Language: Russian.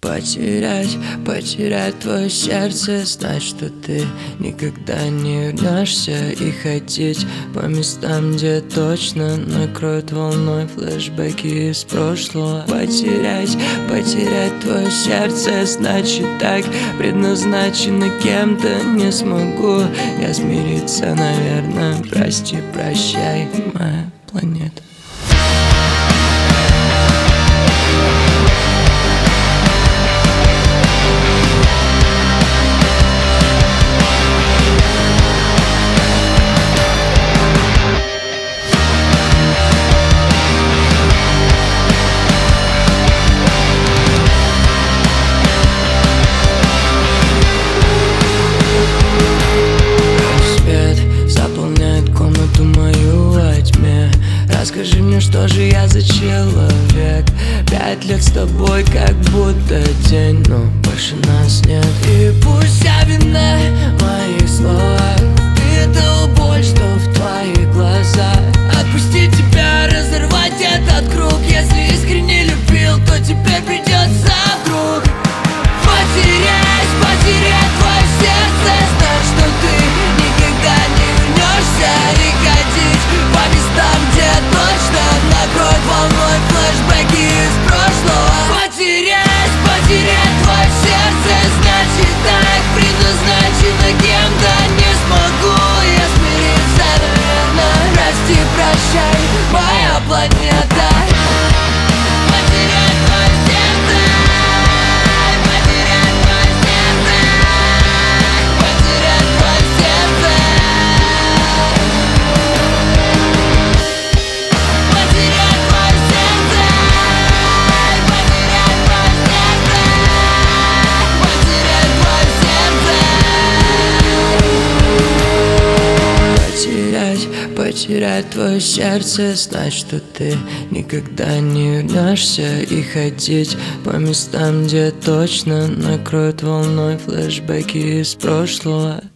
Потерять твое сердце, знать, что ты никогда не вернешься. И ходить по местам, где точно накроют волной флешбеки из прошлого. Потерять твое сердце, значит так предназначено кем-то. Не смогу я смириться, наверное. Прости, прощай, моя планета. Скажи мне, что же я за человек? 5 лет с тобой, как будто день, но больше нас нет. И пусть вся вина в моих словах, впитал боль, что в твоих глазах. Отпусти тебя, разорвать этот круг. Если искренне любил, то теперь придется вдруг потерять твое сердце. Знать, что ты никогда не вернешься. И ходить по местам, где точно накроет волной флешбеки из прошлого. Потерять твое сердце, значит так предназначено кем-то. Не смогу я смириться, наверное. Прости, прощай, моя планета. Потерять твое сердце, потерять твое сердце, потерять твое сердце. Потерять твое сердце, знать, что ты никогда не вернешься. И ходить по местам, где точно накроют волной флешбеки из прошлого.